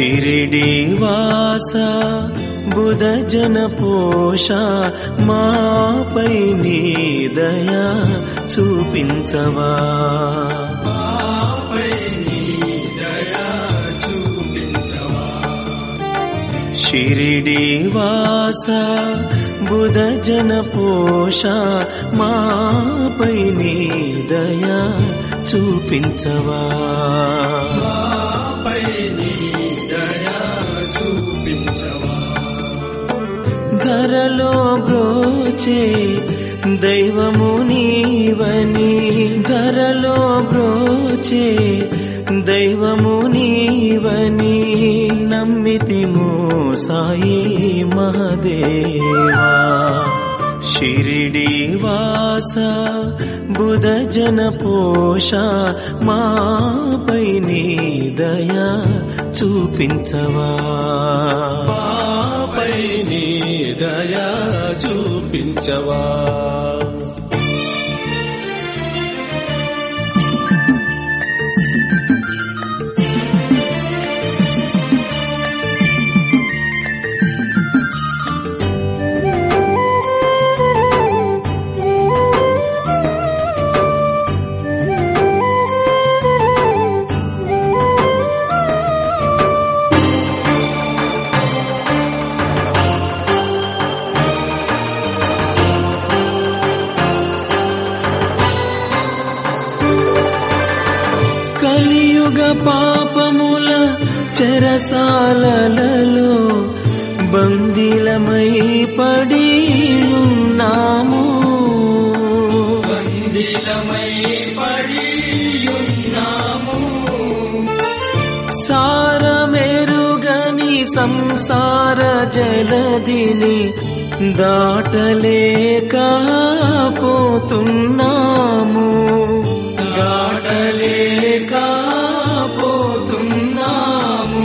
షిరిడి వాస బుధ జన పోష మాపై నీ దయా చూపించవా. షిరిడి వాస బుధ జన పోష మాపై నీ దయా చూపించవా. ధరలో బ్రోచే దైవము నీవని, ధరలో బ్రోచే దైవము నీవని నమ్మితిమో సాయి మహదేవా. షిరిడి వాస బుధ జన పోష మాపై నీ దయా చూపించవా. మాపై నీ దయా చూపించవా. కలియుగ పాపముల చెరసాలలో బందీలమై పడి ఉన్నాము, బందీలమై పడి ఉన్నాము. సారమెరుగని సంసార జలదిని దాటలేకపోతున్నాము, దాటలేకపోతున్నాము.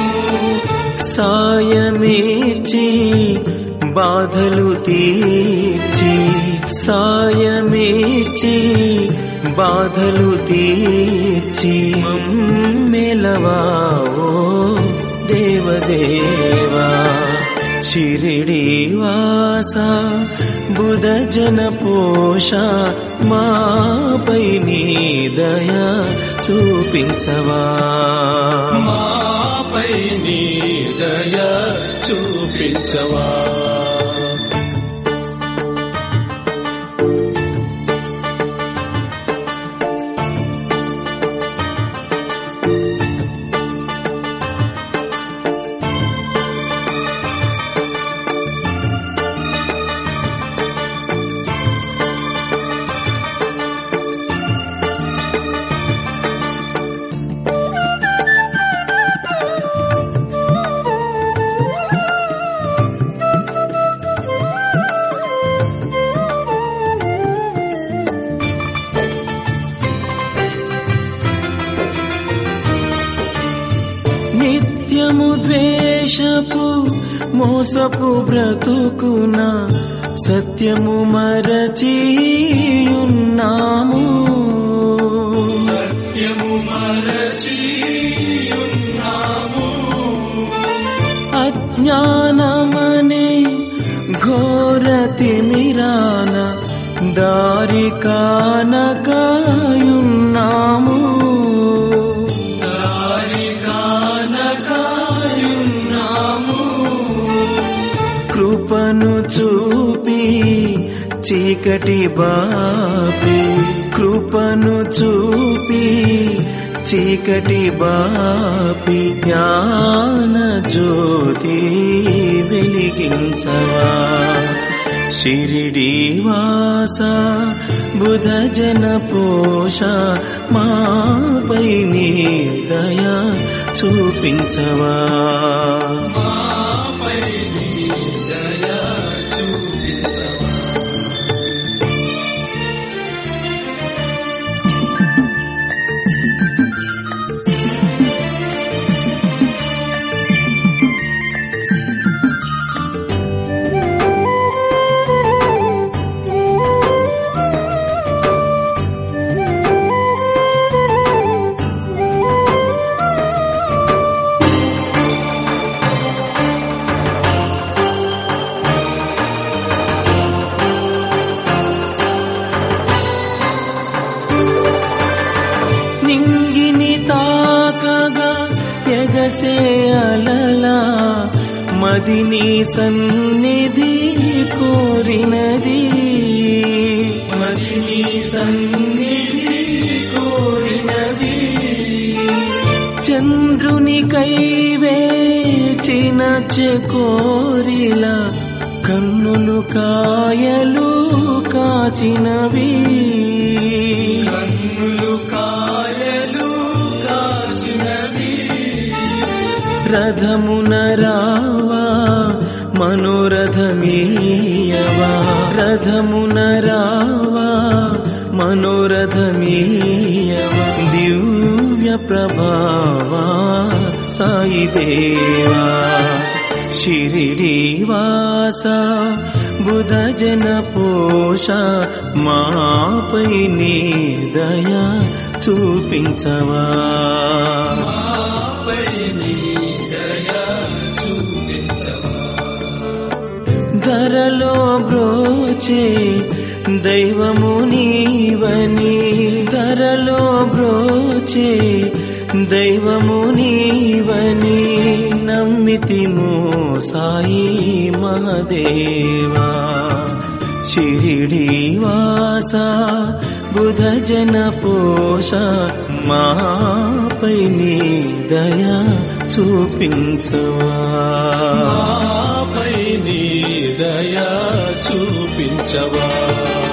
సాయమిచ్చి బాధలు తీర్చి, సాయమిచ్చి బాధలు తీర్చి మమ్మెలవా ఓ దేవదేవా. షిరిడి వాస బుధ జన పోష మాపై నీ దయా చూపించవా. మాపై నీ దయా చూపించవా. నిత్యము ద్వేషపు మోసపు బ్రతుకున సత్యము మరచియున్నాము, సత్యము మరచియున్నాము. అజ్ఞానమనే ఘోర తిమిరాన దారి కానకాయున్నాము, కృపను చూపి చీకటి బాపి, కృపను చూపి చీకటి బాపి జ్ఞాన జ్యోతి వెలిగించవా. షిరిడి వాస బుధ జన పోష మాపై నీ దయా చూపించవా. మెరిసే అలలా మదిని సన్నిధి కోరినది, మదిని సన్నిధి కోరినది. చంద్రుని కైవేచిన చెకోరిలా కన్నులు కాయలు కాచినవి, కన్నులు కాయలు కాచినవి. రథమున రావా మనోరథమీయవా, రథమున రావా మనోరథమీయవా. దివ్య ప్రభావా సాయి దేవా, షిరిడీవాస బుధ జన పోష మాపై నీ దయా చూపించవా, మాపై నీ దయా చూపించవా. ధరలో బ్రోచే దైవము నీవని, ధరలో బ్రోచే దైవము నీవని నమ్మితిమో సాయి మహదేవా. షిరిడీవాస బుధ జన పోష మాపై నీ దయా చూపించవా, మాపై నీ దయా చూపించవా.